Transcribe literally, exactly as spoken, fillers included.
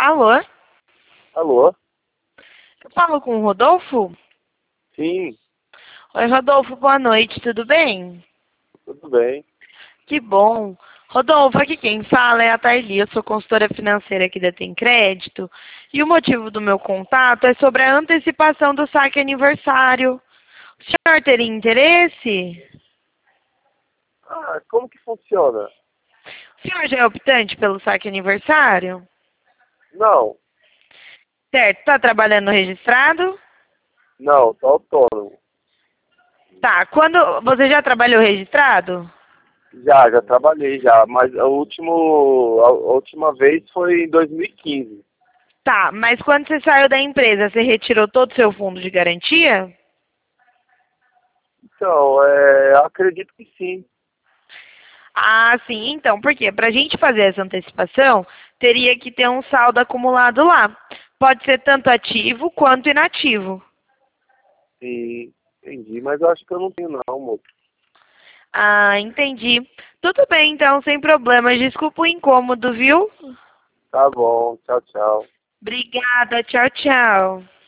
Alô? Alô? Eu falo com o Rodolfo? Sim, Oi, Rodolfo, boa noite, tudo bem? tudo bem. Que bom. Rodolfo, aqui quem fala é a Tarli, eu sou consultora financeira aqui da Tem Crédito. E o motivo do meu contato é sobre a antecipação do saque aniversário. O senhor teria interesse? Ah, como que funciona? O senhor já é optante pelo saque aniversário? Não, Certo, está trabalhando no registrado? não, tô autônomo. Tá, quando você já trabalhou registrado? Já, já trabalhei já, mas a, último, a, a última vez foi em dois mil e quinze. Tá, mas quando você saiu da empresa, você retirou todo o seu fundo de garantia? Então, é, acredito que sim. Ah, sim, então, por quê? Para a gente fazer essa antecipação, teria que ter um saldo acumulado lá. Pode ser tanto ativo quanto inativo. Sim, entendi, mas eu acho que eu não tenho não, moço. Ah, entendi. Tudo bem, então, sem problemas. Desculpa o incômodo, viu? Tá bom, tchau, tchau. Obrigada, tchau, tchau.